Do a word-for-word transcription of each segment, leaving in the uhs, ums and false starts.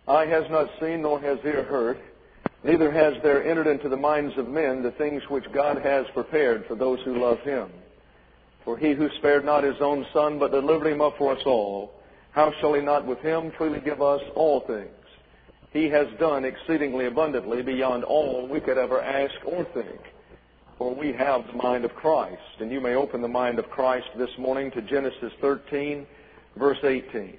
eye has not seen, nor has ear heard, neither has there entered into the minds of men the things which God has prepared for those who love Him. For He who spared not His own Son, but delivered Him up for us all, how shall He not with Him freely give us all things? He has done exceedingly abundantly beyond all we could ever ask or think. For we have the mind of Christ. And you may open the mind of Christ this morning to Genesis thirteen, verse eighteen.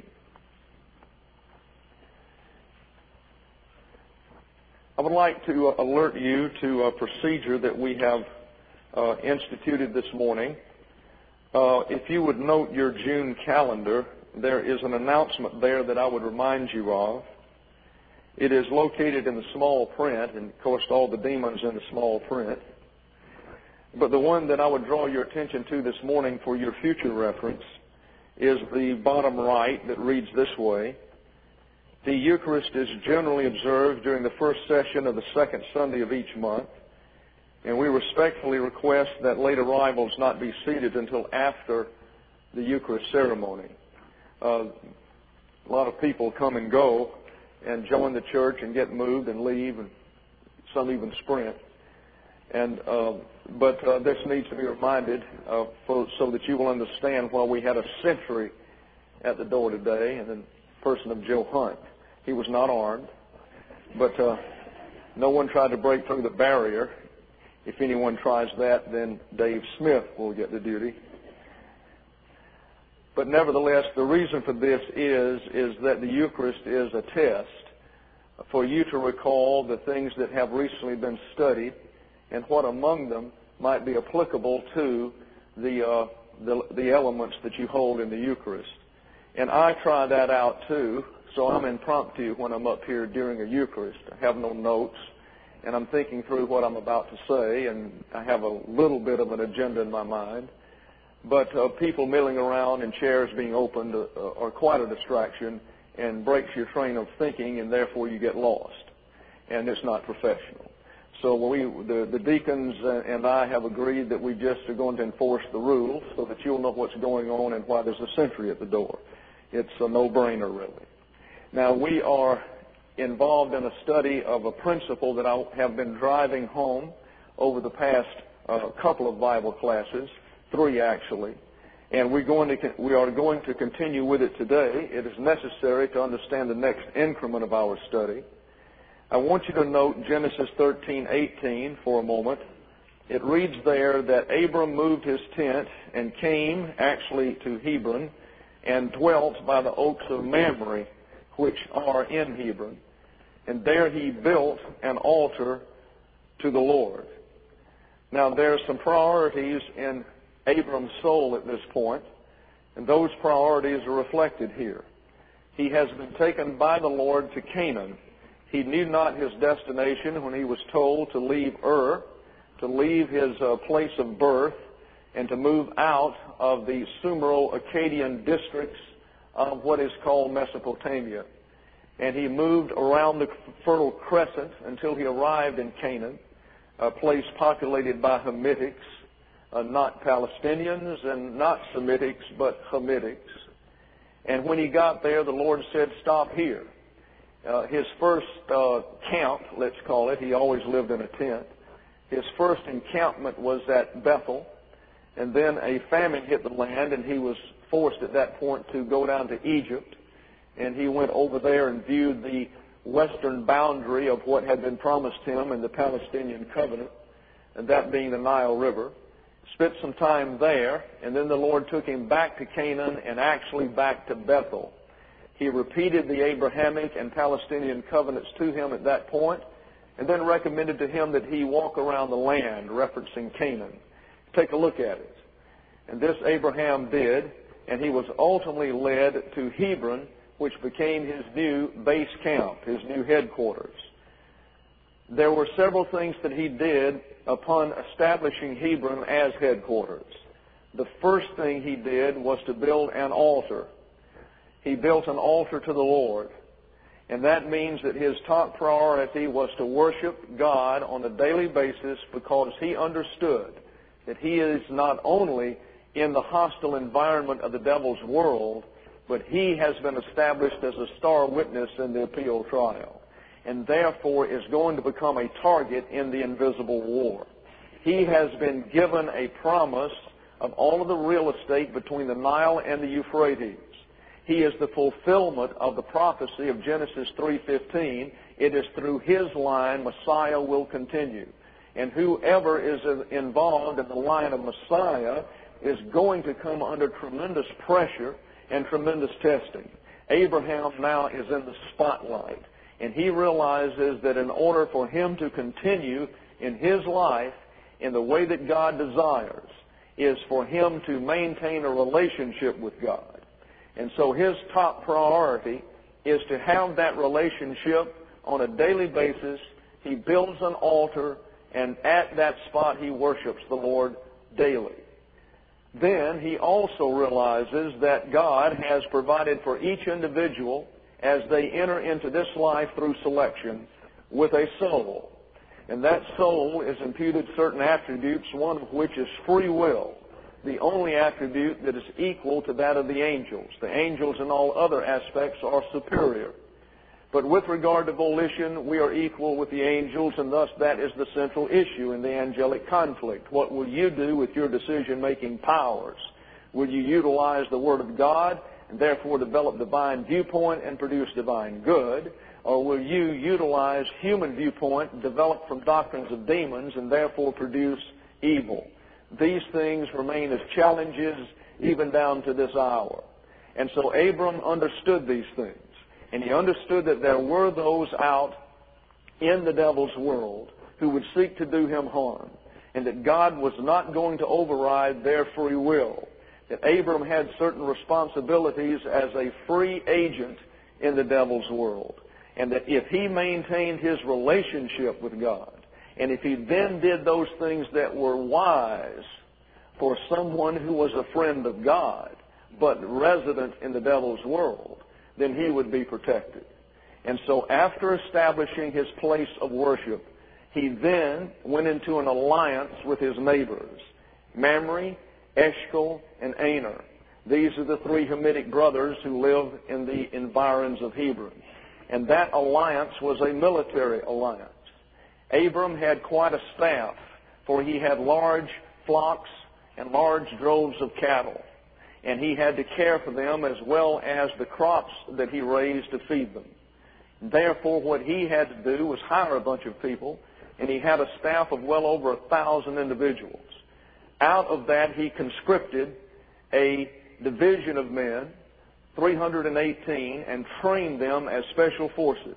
I would like to uh, alert you to a procedure that we have uh, instituted this morning. Uh, if you would note your June calendar, there is an announcement there that I would remind you of. It is located in the small print, and of course all the demons in the small print. But the one that I would draw your attention to this morning for your future reference is the bottom right that reads this way. The Eucharist is generally observed during the first session of the second Sunday of each month, and we respectfully request that late arrivals not be seated until after the Eucharist ceremony. Uh, a lot of people come and go and join the church and get moved and leave, and some even sprint. And uh, but uh, this needs to be reminded uh, for, so that you will understand why we had a sentry at the door today, and the person of Joe Hunt. He was not armed, but uh, no one tried to break through the barrier. If anyone tries that, then Dave Smith will get the duty. But nevertheless, the reason for this is, is that the Eucharist is a test for you to recall the things that have recently been studied and what among them might be applicable to the, uh, the, the elements that you hold in the Eucharist. And I try that out too, so I'm impromptu when I'm up here during a Eucharist. I have no notes, and I'm thinking through what I'm about to say, and I have a little bit of an agenda in my mind. But uh, people milling around and chairs being opened uh, are quite a distraction and breaks your train of thinking, and therefore you get lost. And it's not professional. So we, the, the deacons and I have agreed that we just are going to enforce the rules so that you'll know what's going on and why there's a sentry at the door. It's a no-brainer, really. Now, we are involved in a study of a principle that I have been driving home over the past uh, couple of Bible classes, three actually, and we're going to, we are going to continue with it today. It is necessary to understand the next increment of our study. I want you to note Genesis thirteen eighteen for a moment. It reads there that Abram moved his tent and came actually to Hebron and dwelt by the oaks of Mamre, which are in Hebron. And there he built an altar to the Lord. Now there are some priorities in Abram's soul at this point, and those priorities are reflected here. He has been taken by the Lord to Canaan. He knew not his destination when he was told to leave Ur, to leave his uh, place of birth, and to move out of the Sumero-Akkadian districts of what is called Mesopotamia. And he moved around the Fertile Crescent until he arrived in Canaan, a place populated by Hamitics, uh, not Palestinians and not Semitics, but Hamitics. And when he got there, the Lord said, "Stop here." Uh, his first uh, camp, let's call it, he always lived in a tent. His first encampment was at Bethel, and then a famine hit the land, and he was forced at that point to go down to Egypt. And he went over there and viewed the western boundary of what had been promised him in the Palestinian covenant, and that being the Nile River. Spent some time there, and then the Lord took him back to Canaan and actually back to Bethel. He repeated the Abrahamic and Palestinian covenants to him at that point, and then recommended to him that he walk around the land, referencing Canaan. Take a look at it. And this Abraham did, and he was ultimately led to Hebron, which became his new base camp, his new headquarters. There were several things that he did upon establishing Hebron as headquarters. The first thing he did was to build an altar. He built an altar to the Lord. And that means that his top priority was to worship God on a daily basis, because he understood that he is not only in the hostile environment of the devil's world, but he has been established as a star witness in the appeal trial, and therefore is going to become a target in the invisible war. He has been given a promise of all of the real estate between the Nile and the Euphrates. He is the fulfillment of the prophecy of Genesis three fifteen. It is through his line Messiah will continue. And whoever is involved in the line of Messiah is going to come under tremendous pressure and tremendous testing. Abraham now is in the spotlight, and he realizes that in order for him to continue in his life in the way that God desires is for him to maintain a relationship with God. And so his top priority is to have that relationship on a daily basis. He builds an altar, and at that spot he worships the Lord daily. Then he also realizes that God has provided for each individual as they enter into this life through selection with a soul. And that soul is imputed certain attributes, one of which is free will, the only attribute that is equal to that of the angels. The angels in all other aspects are superior. But with regard to volition, we are equal with the angels, and thus that is the central issue in the angelic conflict. What will you do with your decision-making powers? Will you utilize the Word of God and therefore develop divine viewpoint and produce divine good? Or will you utilize human viewpoint developed from doctrines of demons and therefore produce evil? These things remain as challenges even down to this hour. And so Abram understood these things. And he understood that there were those out in the devil's world who would seek to do him harm, and that God was not going to override their free will. That Abram had certain responsibilities as a free agent in the devil's world, and that if he maintained his relationship with God, and if he then did those things that were wise for someone who was a friend of God, but resident in the devil's world, then he would be protected. And so after establishing his place of worship, he then went into an alliance with his neighbors, Mamre, Eshcol, and Aner. These are the three Hamitic brothers who live in the environs of Hebron. And that alliance was a military alliance. Abram had quite a staff, for he had large flocks and large droves of cattle. And he had to care for them as well as the crops that he raised to feed them. Therefore, what he had to do was hire a bunch of people, and he had a staff of well over a thousand individuals. Out of that, he conscripted a division of men, three hundred eighteen, and trained them as special forces.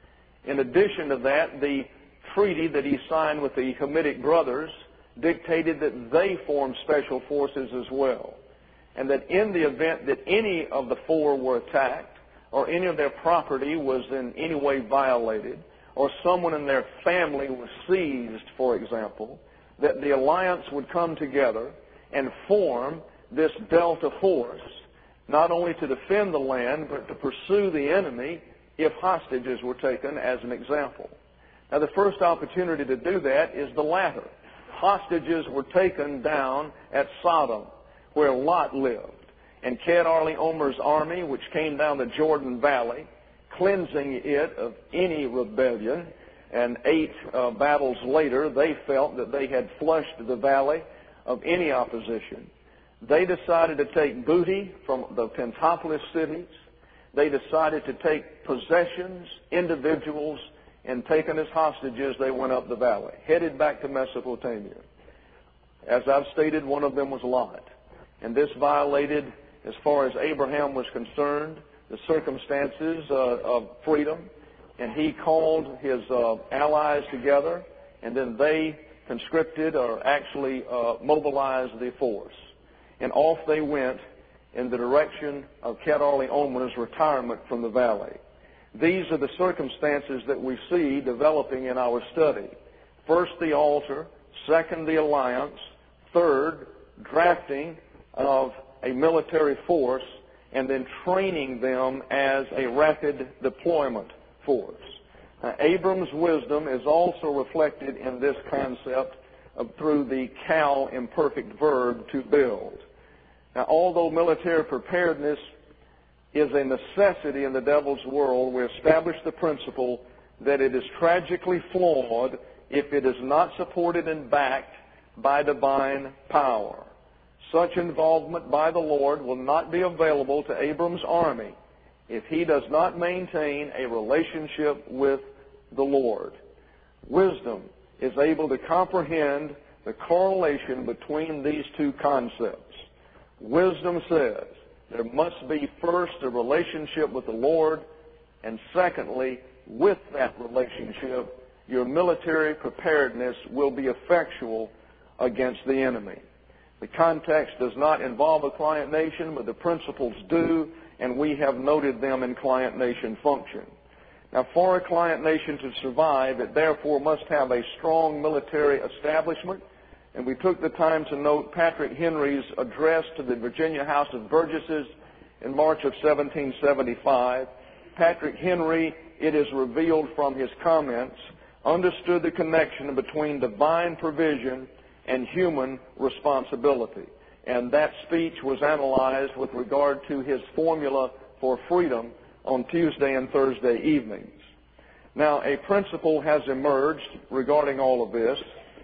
In addition to that, the treaty that he signed with the Hamitic brothers dictated that they form special forces as well, and that in the event that any of the four were attacked, or any of their property was in any way violated, or someone in their family was seized, for example, that the alliance would come together and form this Delta force, not only to defend the land, but to pursue the enemy if hostages were taken, as an example. Now, the first opportunity to do that is the latter. Hostages were taken down at Sodom, where Lot lived. And Kedar-laomer's army, which came down the Jordan Valley, cleansing it of any rebellion, and eight uh, battles later, they felt that they had flushed the valley of any opposition. They decided to take booty from the Pentapolis cities. They decided to take possessions, individuals, and taken as hostages, they went up the valley, headed back to Mesopotamia. As I've stated, one of them was Lot. And this violated, as far as Abraham was concerned, the circumstances uh, of freedom. And he called his uh, allies together, and then they conscripted or actually uh, mobilized the force. And off they went in the direction of Kedar-laomer's retirement from the valley. These are the circumstances that we see developing in our study. First, the altar. Second, the alliance. Third, drafting of a military force, and then training them as a rapid deployment force. Now, Abram's wisdom is also reflected in this concept of, through the cal imperfect verb to build. Now, although military preparedness is a necessity in the devil's world. We establish the principle that it is tragically flawed if it is not supported and backed by divine power. Such involvement by the Lord will not be available to Abram's army if he does not maintain a relationship with the Lord. Wisdom is able to comprehend the correlation between these two concepts. Wisdom says there must be first a relationship with the Lord, and secondly, with that relationship, your military preparedness will be effectual against the enemy. The context does not involve a client nation, but the principles do, and we have noted them in client nation function. Now, for a client nation to survive, it therefore must have a strong military establishment, and we took the time to note Patrick Henry's address to the Virginia House of Burgesses in March of seventeen seventy-five. Patrick Henry, it is revealed from his comments, understood the connection between divine provision and human responsibility. And that speech was analyzed with regard to his formula for freedom on Tuesday and Thursday evenings. Now, a principle has emerged regarding all of this.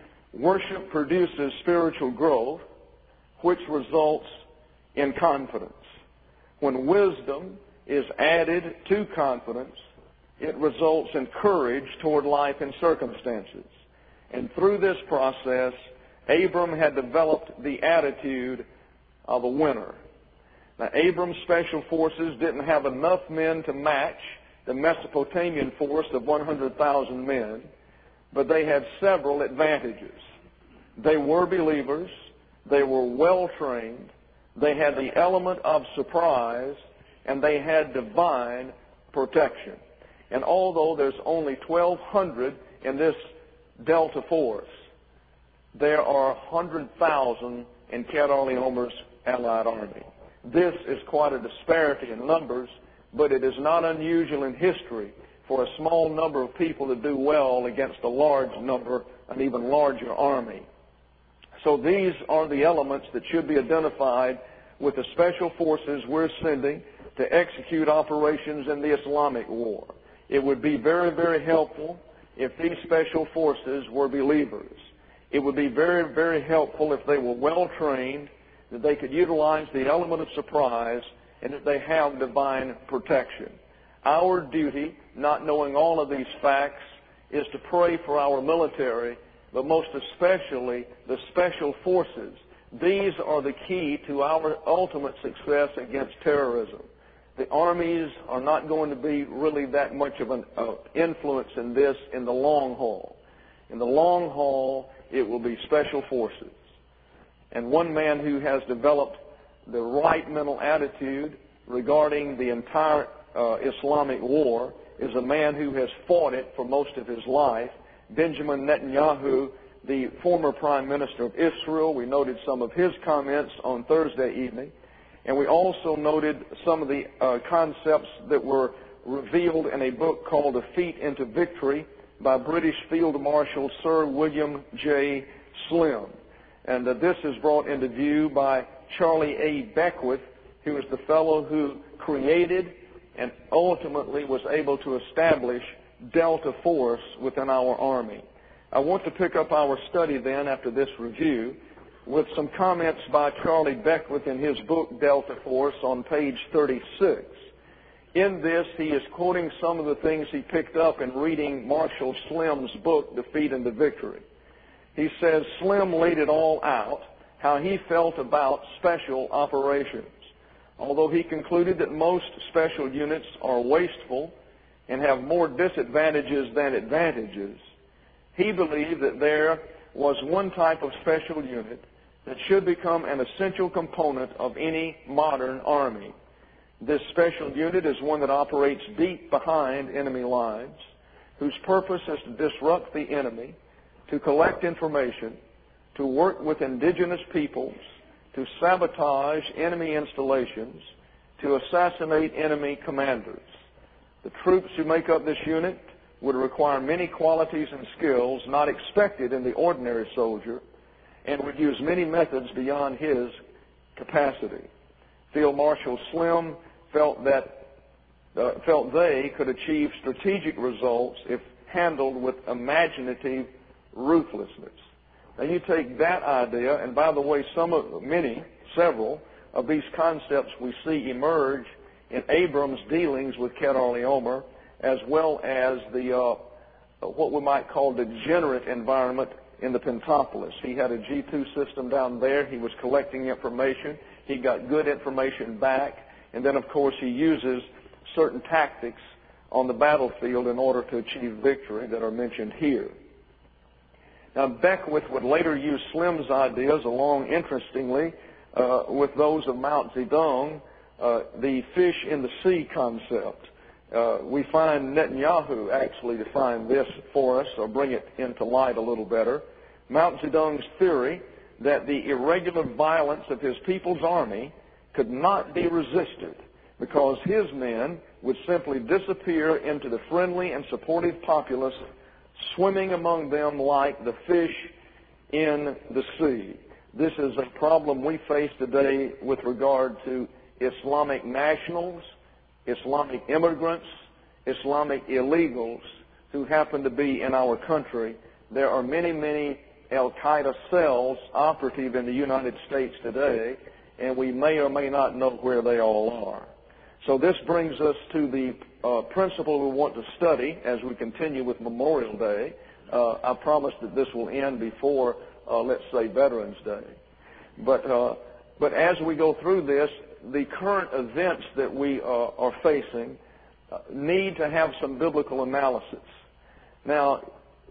Worship produces spiritual growth, which results in confidence. When wisdom is added to confidence, it results in courage toward life and circumstances. And through this process, Abram had developed the attitude of a winner. Now, Abram's special forces didn't have enough men to match the Mesopotamian force of one hundred thousand men, but they had several advantages. They were believers, they were well-trained, they had the element of surprise, and they had divine protection. And although there's only twelve hundred in this Delta force, there are one hundred thousand in Chedorlaomer's allied army. This is quite a disparity in numbers, but it is not unusual in history for a small number of people to do well against a large number, an even larger army. So these are the elements that should be identified with the special forces we're sending to execute operations in the Islamic war. It would be very, very helpful if these special forces were believers. It would be very, very helpful if they were well-trained, that they could utilize the element of surprise, and that they have divine protection. Our duty, not knowing all of these facts, is to pray for our military, but most especially the special forces. These are the key to our ultimate success against terrorism. The armies are not going to be really that much of an uh, influence in this in the long haul. In the long haul, it will be special forces. And one man who has developed the right mental attitude regarding the entire uh, Islamic war is a man who has fought it for most of his life, Benjamin Netanyahu, the former Prime Minister of Israel. We noted some of his comments on Thursday evening. And we also noted some of the uh, concepts that were revealed in a book called Defeat into Victory by British Field Marshal Sir William J. Slim. And uh, this is brought into view by Charlie A. Beckwith, who is the fellow who created and ultimately was able to establish Delta Force within our Army. I want to pick up our study then after this review with some comments by Charlie Beckwith in his book Delta Force on page thirty-six. In this, he is quoting some of the things he picked up in reading Marshal Slim's book, Defeat into Victory. He says Slim laid it all out, how he felt about special operations. Although he concluded that most special units are wasteful and have more disadvantages than advantages, he believed that there was one type of special unit that should become an essential component of any modern army. This special unit is one that operates deep behind enemy lines, whose purpose is to disrupt the enemy, to collect information, to work with indigenous peoples, to sabotage enemy installations, to assassinate enemy commanders. The troops who make up this unit would require many qualities and skills not expected in the ordinary soldier, and would use many methods beyond his capacity. Field Marshal Slim felt that uh, felt they could achieve strategic results if handled with imaginative ruthlessness. Now you take that idea, and by the way, some of many, several of these concepts we see emerge in Abram's dealings with Chedorlaomer, as well as the uh, what we might call degenerate environment in the Pentapolis. He had a G two system down there. He was collecting information. He got good information back, and then of course he uses certain tactics on the battlefield in order to achieve victory that are mentioned here. Now, Beckwith would later use Slim's ideas along, interestingly, uh, with those of Mao Zedong, uh, the fish in the sea concept. Uh, we find Netanyahu actually define this for us, or bring it into light a little better. Mao Zedong's theory that the irregular violence of his people's army could not be resisted because his men would simply disappear into the friendly and supportive populace, swimming among them like the fish in the sea. This is a problem we face today with regard to Islamic nationals, Islamic immigrants, Islamic illegals who happen to be in our country. There are many, many Al-Qaeda cells operative in the United States today, and we may or may not know where they all are. So this brings us to the uh, principle we want to study as we continue with Memorial Day. Uh, I promise that this will end before, uh, let's say, Veterans Day. But, uh, but as we go through this, the current events that we uh, are facing uh, need to have some biblical analysis. Now,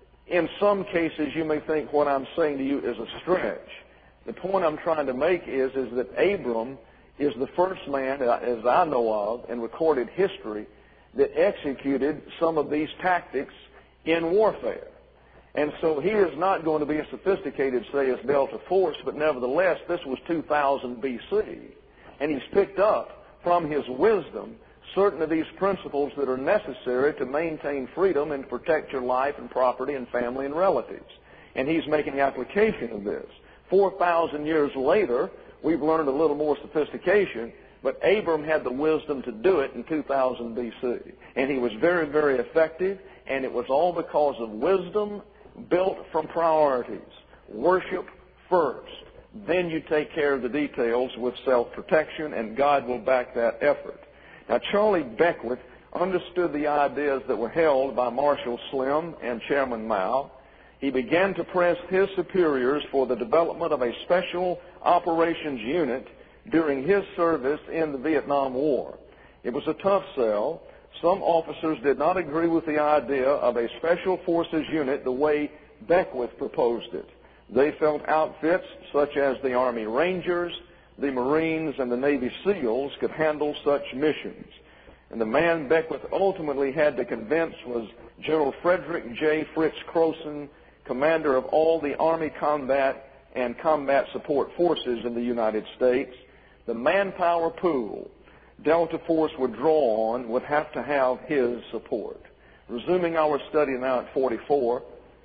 in some cases, you may think what I'm saying to you is a stretch. The point I'm trying to make is, is that Abram is the first man, as I know of, in recorded history that executed some of these tactics in warfare. And so he is not going to be as sophisticated, say, as Delta Force, but nevertheless, this was two thousand B C. And he's picked up from his wisdom certain of these principles that are necessary to maintain freedom and protect your life and property and family and relatives. And he's making application of this. four thousand years later, we've learned a little more sophistication, but Abram had the wisdom to do it in two thousand B C. And he was very, very effective, and it was all because of wisdom built from priorities. Worship first. Then you take care of the details with self-protection, and God will back that effort. Now, Charlie Beckwith understood the ideas that were held by Marshall Slim and Chairman Mao. He began to press his superiors for the development of a special operations unit during his service in the Vietnam War. It was a tough sell. Some officers did not agree with the idea of a special forces unit the way Beckwith proposed it. They felt outfits such as the Army Rangers, the Marines, and the Navy SEALs could handle such missions. And the man Beckwith ultimately had to convince was General Frederick J. Fritz Croson, commander of all the Army combat and combat support forces in the United States. The manpower pool Delta Force would draw on would have to have his support. Resuming our study now at forty-four,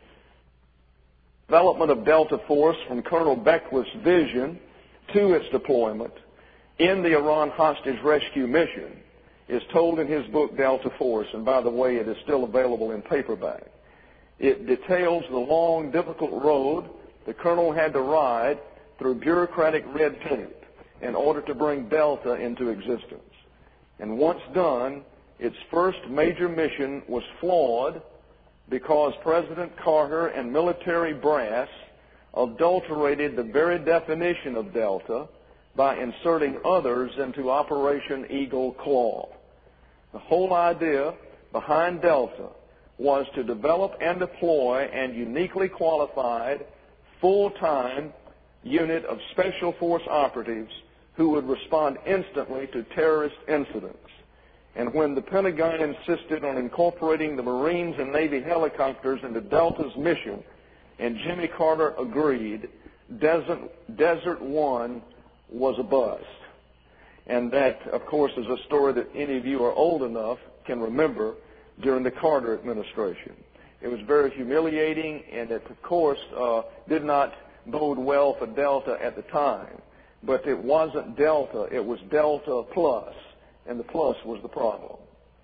development of Delta Force from Colonel Beckwith's vision to its deployment in the Iran hostage rescue mission is told in his book Delta Force, and by the way, it is still available in paperback. It details the long, difficult road the colonel had to ride through bureaucratic red tape in order to bring Delta into existence. And once done, its first major mission was flawed because President Carter and military brass adulterated the very definition of Delta by inserting others into Operation Eagle Claw. The whole idea behind Delta was to develop and deploy an uniquely qualified, full-time unit of special force operatives who would respond instantly to terrorist incidents. And when the Pentagon insisted on incorporating the Marines and Navy helicopters into Delta's mission, and Jimmy Carter agreed, Desert, Desert One was a bust. And that, of course, is a story that any of you are old enough can remember during the Carter administration. It was very humiliating, and it, of course, uh, did not bode well for Delta at the time. But it wasn't Delta, it was Delta Plus. and the plus was the problem.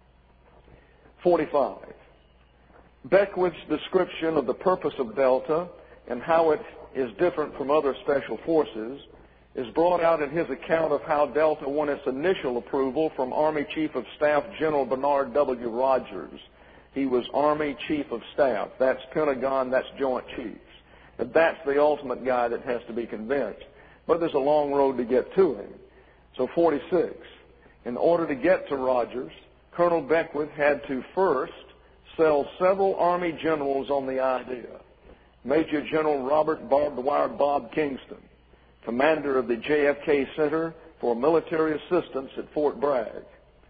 forty-five. Beckwith's description of the purpose of Delta and how it is different from other special forces is brought out in his account of how Delta won its initial approval from Army Chief of Staff General Bernard W. Rogers. He was Army Chief of Staff. That's Pentagon, that's Joint Chiefs. But that's the ultimate guy that has to be convinced. But there's a long road to get to him. So forty-six. In order to get to Rogers, Colonel Beckwith had to first sell several Army generals on the idea. Major General Robert Barbed Wire Bob Kingston, commander of the J F K Center for Military Assistance at Fort Bragg.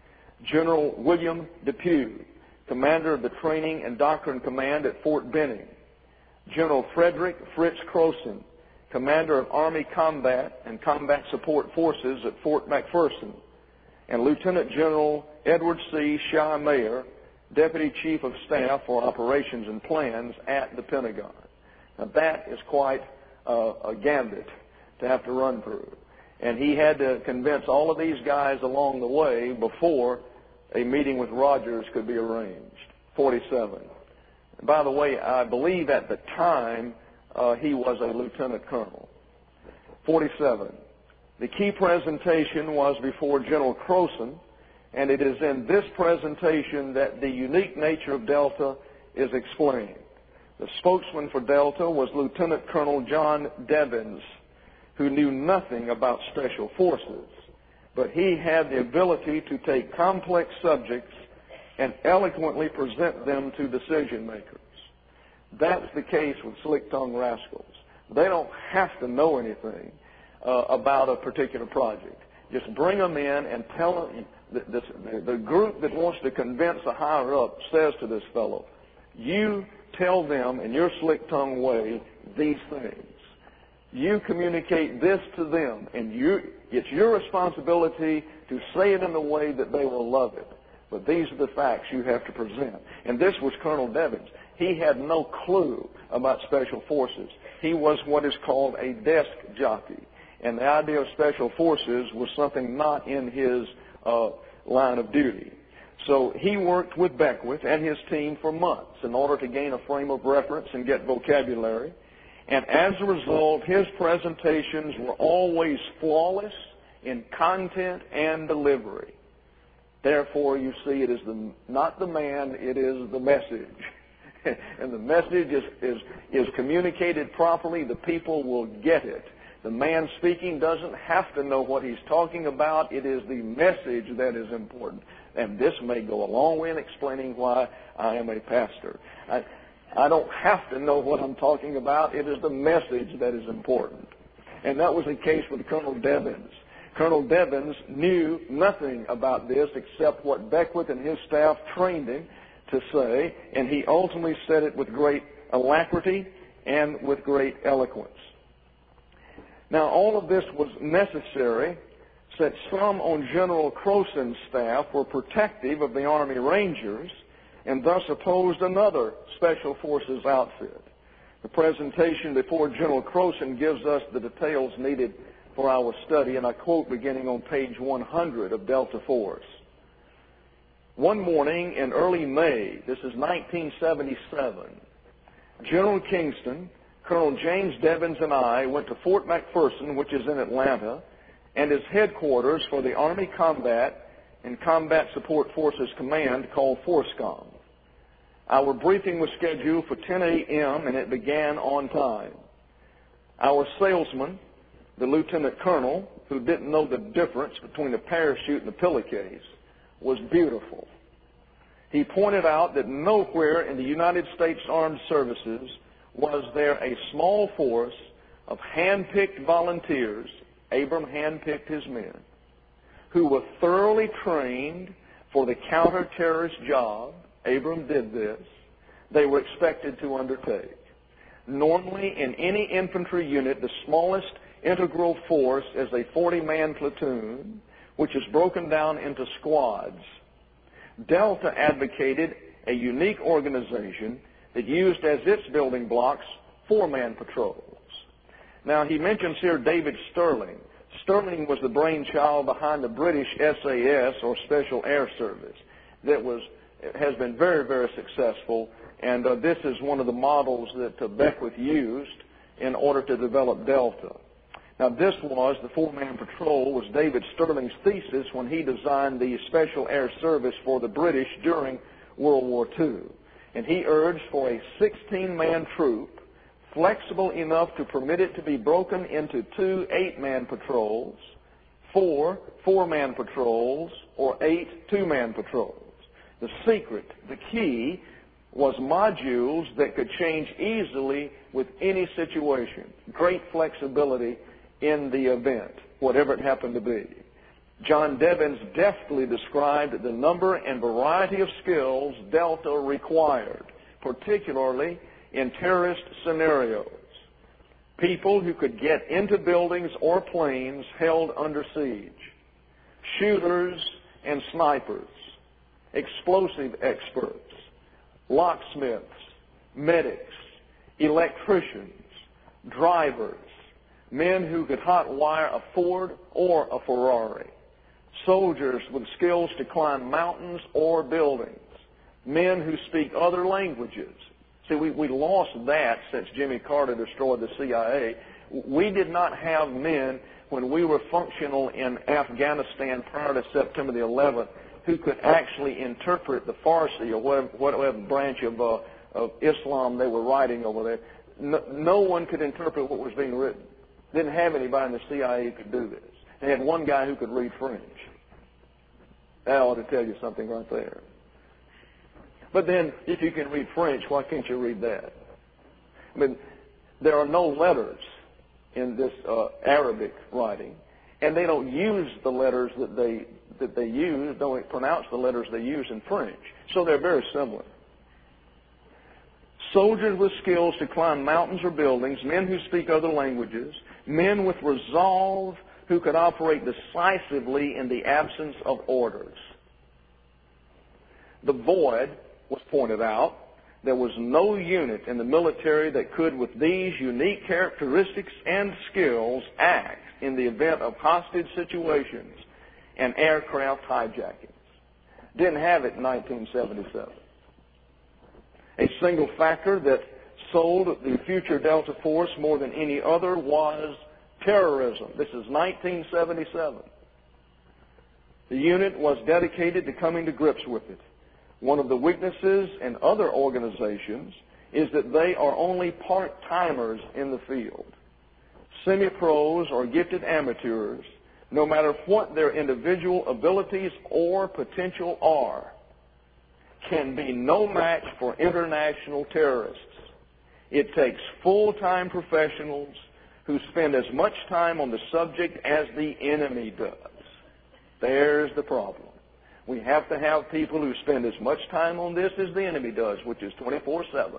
General William Depew, commander of the Training and Doctrine Command at Fort Benning. General Frederick Fritz Croson, commander of Army Combat and Combat Support Forces at Fort McPherson. And Lieutenant General Edward C. Shy Mayer, Deputy Chief of Staff for Operations and Plans at the Pentagon. Now that is quite uh, a gambit to have to run through. And he had to convince all of these guys along the way before a meeting with Rogers could be arranged. forty-seven. And by the way, I believe at the time uh, he was a lieutenant colonel. forty-seven. The key presentation was before General Croson, and it is in this presentation that the unique nature of Delta is explained. The spokesman for Delta was Lieutenant Colonel John Devens, who knew nothing about special forces, but he had the ability to take complex subjects and eloquently present them to decision makers. That's the case with slick-tongued rascals. They don't have to know anything uh, about a particular project. Just bring them in and tell them. This, the group that wants to convince a higher up says to this fellow, you tell them in your slick-tongued way these things. You communicate this to them, and you, it's your responsibility to say it in a way that they will love it. But these are the facts you have to present. And this was Colonel Devens. He had no clue about special forces. He was what is called a desk jockey. And the idea of special forces was something not in his uh, line of duty. So he worked with Beckwith and his team for months in order to gain a frame of reference and get vocabulary. And as a result, his presentations were always flawless in content and delivery. Therefore, you see, it is the, not the man, it is the message. And the message is, is, is communicated properly, the people will get it. The man speaking doesn't have to know what he's talking about. It is the message that is important. And this may go a long way in explaining why I am a pastor. I, I don't have to know what I'm talking about. It is the message that is important. And that was the case with Colonel Devens. Colonel Devens knew nothing about this except what Beckwith and his staff trained him to say, and he ultimately said it with great alacrity and with great eloquence. Now, all of this was necessary since some on General Croson's staff were protective of the Army Rangers and thus opposed another Special Forces outfit. The presentation before General Croson gives us the details needed for our study, and I quote beginning on page one hundred of Delta Force. One morning in early May, this is nineteen seventy-seven, General Kingston, Colonel James Devens, and I went to Fort McPherson, which is in Atlanta, and is headquarters for the Army Combat and Combat Support Forces Command called FORSCOM. Our briefing was scheduled for ten a.m., and it began on time. Our salesman, the lieutenant colonel, who didn't know the difference between a parachute and a pillowcase, was beautiful. He pointed out that nowhere in the United States Armed Services was there a small force of hand-picked volunteers, Abram hand-picked his men, who were thoroughly trained for the counter-terrorist job, Abram did this, they were expected to undertake. Normally, in any infantry unit, the smallest integral force is a forty-man platoon, which is broken down into squads. Delta advocated a unique organization that used as its building blocks four-man patrols. Now, he mentions here David Sterling. Sterling was the brainchild behind the British S A S, or Special Air Service, that was has been very, very successful. And uh, this is one of the models that uh, Beckwith used in order to develop Delta. Now, this was, the four-man patrol, was David Sterling's thesis when he designed the Special Air Service for the British during World War Two. And he urged for a sixteen-man troop, flexible enough to permit it to be broken into two eight-man patrols, four four-man patrols, or eight two-man patrols. The secret, the key, was modules that could change easily with any situation. Great flexibility in the event, whatever it happened to be. John Devens deftly described the number and variety of skills Delta required, particularly in terrorist scenarios. People who could get into buildings or planes held under siege. Shooters and snipers. Explosive experts. Locksmiths. Medics. Electricians. Drivers. Men who could hotwire a Ford or a Ferrari. Soldiers with skills to climb mountains or buildings. Men who speak other languages. See, we, we lost that since Jimmy Carter destroyed the C I A. We did not have men when we were functional in Afghanistan prior to September the eleventh who could actually interpret the Farsi or whatever, whatever branch of, uh, of Islam they were writing over there. No, no one could interpret what was being written. Didn't have anybody in the C I A who could do this. They had one guy who could read French. That ought to tell you something right there. But then, if you can read French, why can't you read that? I mean, there are no letters in this uh, Arabic writing, and they don't use the letters that they that they use, don't pronounce the letters they use in French. So they're very similar. Soldiers with skills to climb mountains or buildings, men who speak other languages, men with resolve who could operate decisively in the absence of orders. The void was pointed out. There was no unit in the military that could, with these unique characteristics and skills, act in the event of hostage situations and aircraft hijackings. Didn't have it in nineteen seventy-seven. A single factor that sold the future Delta Force more than any other was terrorism. This is nineteen seventy-seven. The unit was dedicated to coming to grips with it. One of the weaknesses in other organizations is that they are only part-timers in the field. Semi-pros or gifted amateurs, no matter what their individual abilities or potential are, can be no match for international terrorists. It takes full-time professionals who spend as much time on the subject as the enemy does. There's the problem. We have to have people who spend as much time on this as the enemy does, which is twenty-four seven.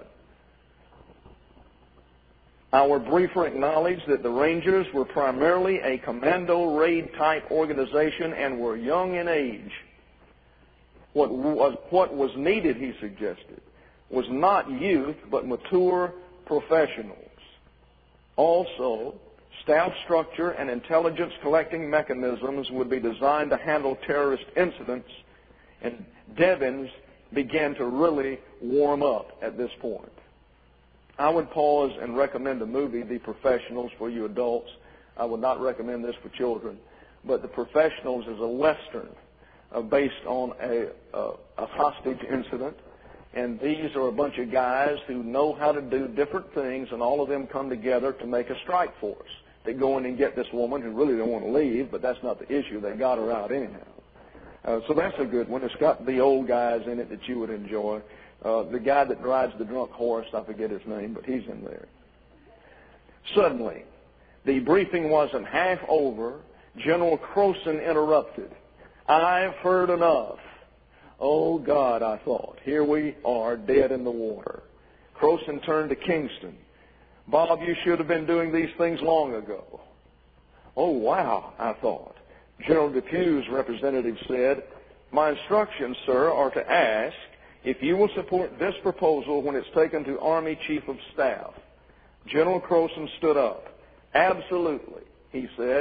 Our briefer acknowledged that the Rangers were primarily a commando raid-type organization and were young in age. What was, what was needed, he suggested, was not youth, but mature professionals. Also, staff structure and intelligence collecting mechanisms would be designed to handle terrorist incidents, and Devens began to really warm up at this point. I would pause and recommend a movie, The Professionals, for you adults. I would not recommend this for children, but The Professionals is a Western uh, based on a, uh, a hostage incident. And these are a bunch of guys who know how to do different things, and all of them come together to make a strike force. They go in and get this woman who really don't want to leave, but that's not the issue. They got her out anyhow. Uh, so that's a good one. It's got the old guys in it that you would enjoy. Uh, the guy that rides the drunk horse, I forget his name, but he's in there. Suddenly, the briefing wasn't half over. General Croson interrupted. I've heard enough. Oh, God, I thought. Here we are, dead in the water. Croson turned to Kingston. Bob, you should have been doing these things long ago. Oh, wow, I thought. General Depew's representative said, my instructions, sir, are to ask if you will support this proposal when it's taken to Army Chief of Staff. General Croson stood up. Absolutely, he said,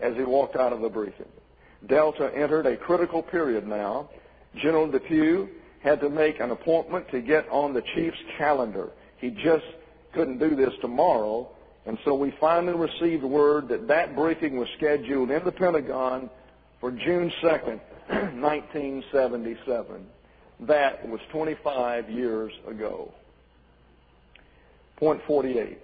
as he walked out of the briefing. Delta entered a critical period now. General Depew had to make an appointment to get on the chief's calendar. He just couldn't do this tomorrow, and so we finally received word that that briefing was scheduled in the Pentagon for June second, nineteen seventy-seven. That was twenty-five years ago. Point forty-eight.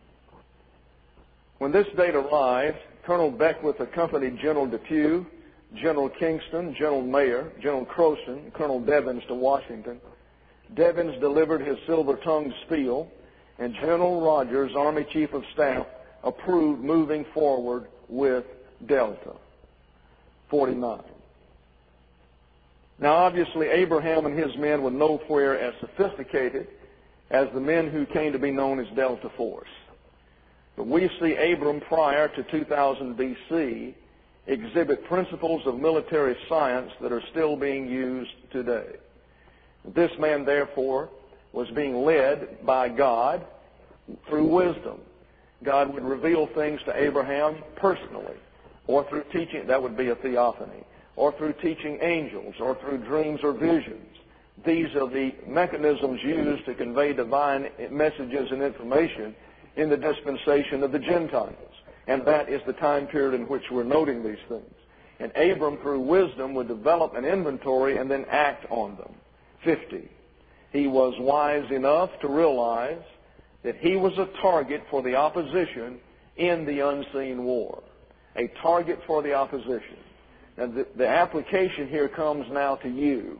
When this date arrived, Colonel Beckwith accompanied General Depew, General Kingston, General Mayer, General Croson, Colonel Devens to Washington. Devens delivered his silver-tongued spiel, and General Rogers, Army Chief of Staff, approved moving forward with Delta. forty-nine. Now, obviously, Abraham and his men were nowhere as sophisticated as the men who came to be known as Delta Force. But we see Abram prior to two thousand B C exhibit principles of military science that are still being used today. This man, therefore, was being led by God through wisdom. God would reveal things to Abraham personally, or through teaching, that would be a theophany, or through teaching angels, or through dreams or visions. These are the mechanisms used to convey divine messages and information in the dispensation of the Gentiles. And that is the time period in which we're noting these things. And Abram, through wisdom, would develop an inventory and then act on them. fifty. He was wise enough to realize that he was a target for the opposition in the unseen war. A target for the opposition. Now, the, the application here comes now to you.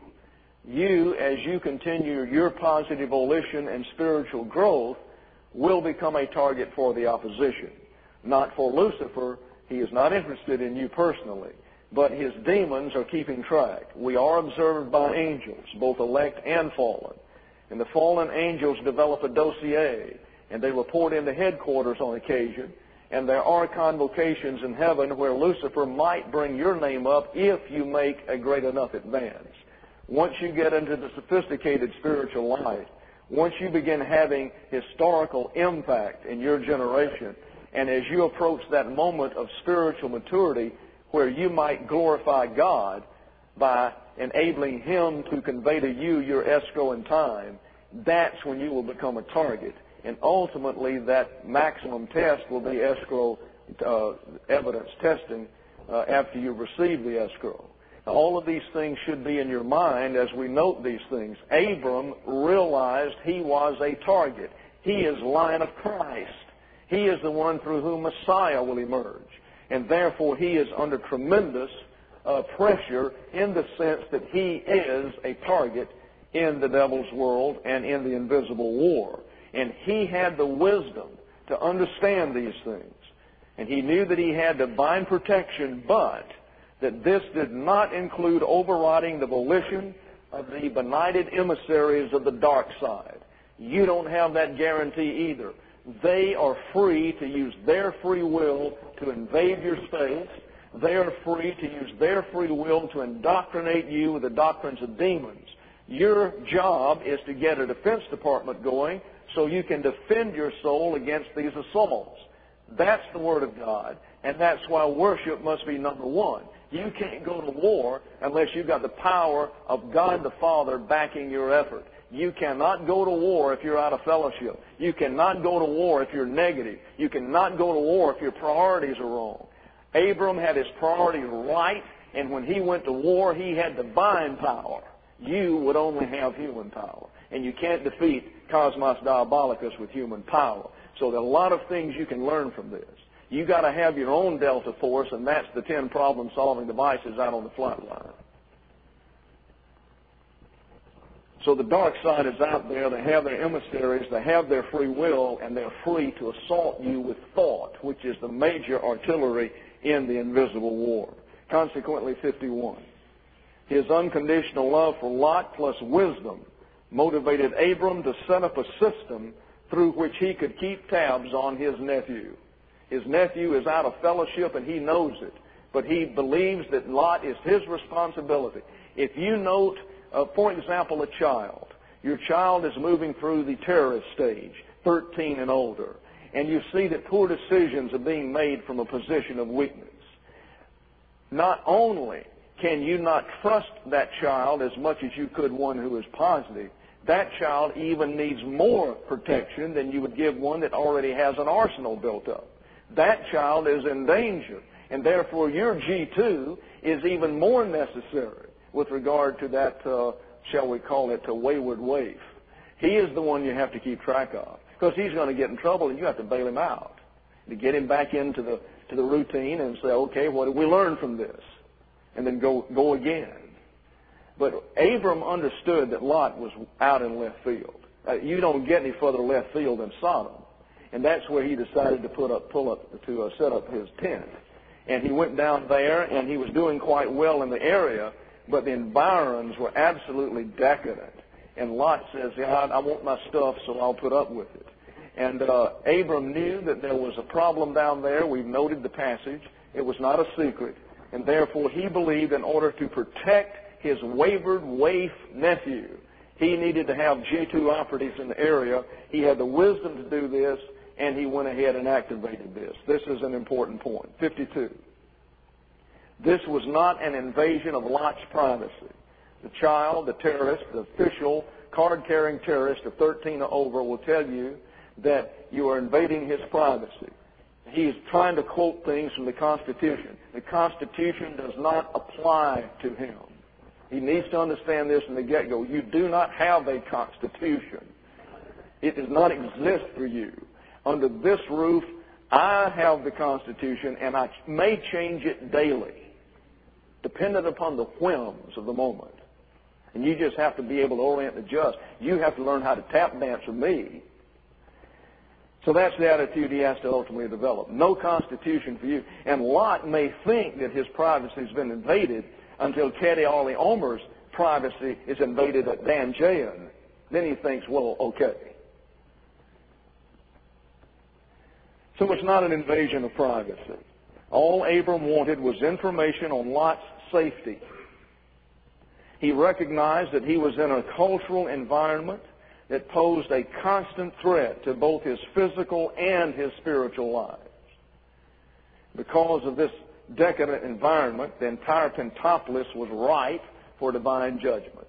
You, as you continue your positive volition and spiritual growth, will become a target for the opposition. Not for Lucifer. He is not interested in you personally. But his demons are keeping track. We are observed by angels, both elect and fallen. And the fallen angels develop a dossier, and they report into headquarters on occasion. And there are convocations in heaven where Lucifer might bring your name up if you make a great enough advance. Once you get into the sophisticated spiritual life, once you begin having historical impact in your generation, and as you approach that moment of spiritual maturity where you might glorify God by enabling Him to convey to you your escrow in time, that's when you will become a target. And ultimately, that maximum test will be escrow uh, evidence testing uh, after you receive the escrow. Now, all of these things should be in your mind as we note these things. Abram realized he was a target. He is Lion of Christ. He is the one through whom Messiah will emerge. And therefore, he is under tremendous uh, pressure in the sense that he is a target in the devil's world and in the invisible war. And he had the wisdom to understand these things. And he knew that he had divine protection, but that this did not include overriding the volition of the benighted emissaries of the dark side. You don't have that guarantee either. They are free to use their free will to invade your space. They are free to use their free will to indoctrinate you with the doctrines of demons. Your job is to get a defense department going so you can defend your soul against these assaults. That's the Word of God, and that's why worship must be number one. You can't go to war unless you've got the power of God the Father backing your effort. You cannot go to war if you're out of fellowship. You cannot go to war if you're negative. You cannot go to war if your priorities are wrong. Abram had his priorities right, and when he went to war, he had divine power. You would only have human power. And you can't defeat Cosmos Diabolicus with human power. So there are a lot of things you can learn from this. You've got to have your own Delta Force, and that's the ten problem-solving devices out on the flat line. So the dark side is out there. They have their emissaries. They have their free will, and they're free to assault you with thought, which is the major artillery in the invisible war. Consequently, fifty-one. His unconditional love for Lot plus wisdom motivated Abram to set up a system through which he could keep tabs on his nephew. His nephew is out of fellowship, and he knows it. But he believes that Lot is his responsibility. If you note, uh, for example, a child. Your child is moving through the terrorist stage, thirteen and older. And you see that poor decisions are being made from a position of weakness. not only can you not trust that child as much as you could one who is positive, that child even needs more protection than you would give one that already has an arsenal built up. That child is in danger, and therefore your G two is even more necessary with regard to that, uh, shall we call it, a wayward waif. He is the one you have to keep track of, because he's going to get in trouble and you have to bail him out to get him back into the to the routine and say, okay, what did we learn from this? And then go go again. But Abram understood that Lot was out in left field. Uh, you don't get any further left field than Sodom, and that's where he decided to put up, pull up, to uh, set up his tent. And he went down there, and he was doing quite well in the area, but the environs were absolutely decadent. And Lot says, yeah, I, I want my stuff, so I'll put up with it. And uh, Abram knew that there was a problem down there. We've noted the passage. It was not a secret. And therefore, he believed in order to protect his wayward waif nephew, he needed to have G two operatives in the area. He had the wisdom to do this, and he went ahead and activated this. This is an important point. fifty-two. This was not an invasion of Lot's privacy. The child, the terrorist, the official, card-carrying terrorist of thirteen or over will tell you that you are invading his privacy. He is trying to quote things from the Constitution. The Constitution does not apply to him. He needs to understand this from the get-go. You do not have a Constitution. It does not exist for you. Under this roof, I have the Constitution, and I may change it daily, dependent upon the whims of the moment. And you just have to be able to orient and adjust. You have to learn how to tap dance with me. So that's the attitude he has to ultimately develop. No Constitution for you. And Lot may think that his privacy has been invaded until Kedorlaomer Omer's privacy is invaded at Dan Jayan. Then he thinks, well, okay. So it's not an invasion of privacy. All Abram wanted was information on Lot's safety. He recognized that he was in a cultural environment that posed a constant threat to both his physical and his spiritual lives. Because of this decadent environment, the entire Pentapolis was ripe for divine judgment.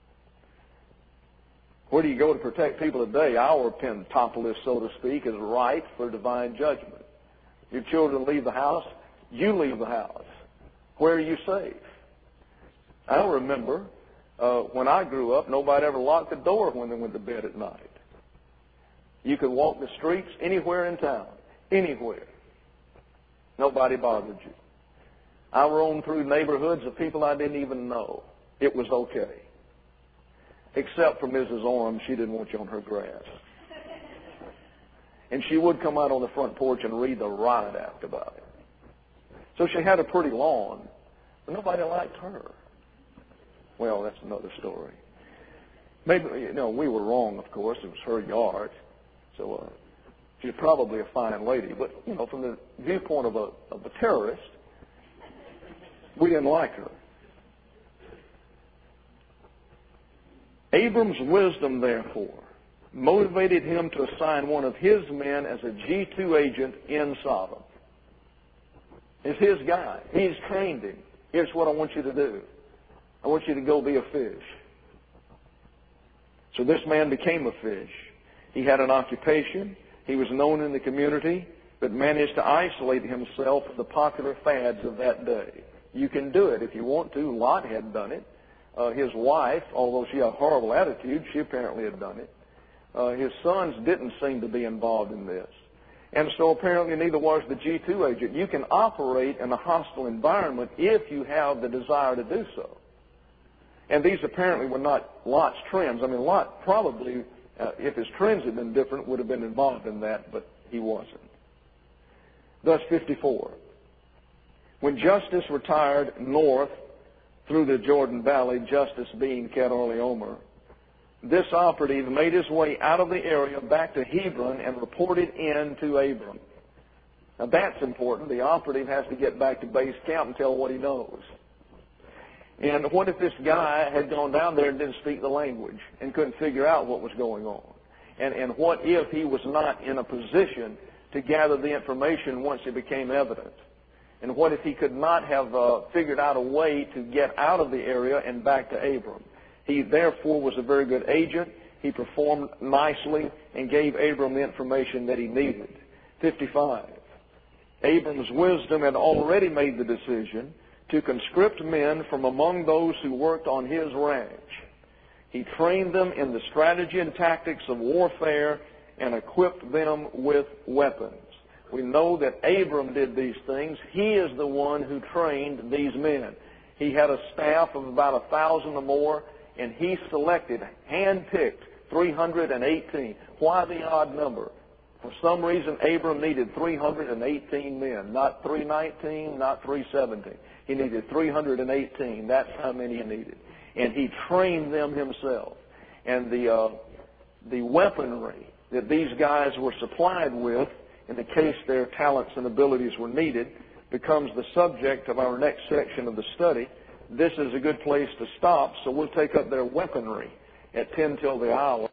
Where do you go to protect people today? Our Pentapolis, so to speak, is ripe for divine judgment. Your children leave the house, you leave the house. Where are you safe? I remember uh, when I grew up, nobody ever locked the door when they went to bed at night. You could walk the streets anywhere in town, anywhere. Nobody bothered you. I roamed through neighborhoods of people I didn't even know. It was okay. Except for Missus Orm, she didn't want you on her grass. And she would come out on the front porch and read the riot act about it. So she had a pretty lawn, but nobody liked her. Well, that's another story. Maybe, you know, we were wrong, of course. It was her yard. So uh, she's probably a fine lady. But, you know, from the viewpoint of a, of a terrorist, we didn't like her. Abram's wisdom, therefore, motivated him to assign one of his men as a G two agent in Sodom. It's his guy. He's trained him. Here's what I want you to do. I want you to go be a fish. So this man became a fish. He had an occupation. He was known in the community, but managed to isolate himself from the popular fads of that day. You can do it if you want to. Lot had done it. Uh, his wife, although she had a horrible attitude, she apparently had done it. Uh, his sons didn't seem to be involved in this. And so apparently neither was the G two agent. You can operate in a hostile environment if you have the desire to do so. And these apparently were not Lot's trends. I mean, Lot probably, uh, if his trends had been different, would have been involved in that, but he wasn't. Thus, fifty-four. When Justice retired north through the Jordan Valley, Justice being Kedorlaomer, this operative made his way out of the area back to Hebron and reported in to Abram. Now that's important. The operative has to get back to base camp and tell what he knows. And what if this guy had gone down there and didn't speak the language and couldn't figure out what was going on? And, and what if he was not in a position to gather the information once it became evident? And what if he could not have uh, figured out a way to get out of the area and back to Abram? He therefore was a very good agent. He performed nicely and gave Abram the information that he needed. fifty-five. Abram's wisdom had already made the decision to conscript men from among those who worked on his ranch. He trained them in the strategy and tactics of warfare and equipped them with weapons. We know that Abram did these things. He is the one who trained these men. He had a staff of about a thousand or more, and he selected, hand-picked, three hundred eighteen. Why the odd number? For some reason, Abram needed three hundred eighteen men, not three nineteen, not three seventeen. He needed three hundred eighteen. That's how many he needed. And he trained them himself. And the uh, the weaponry that these guys were supplied with, in the case their talents and abilities were needed, becomes the subject of our next section of the study. This is a good place to stop, so we'll take up their weaponry at ten till the hour.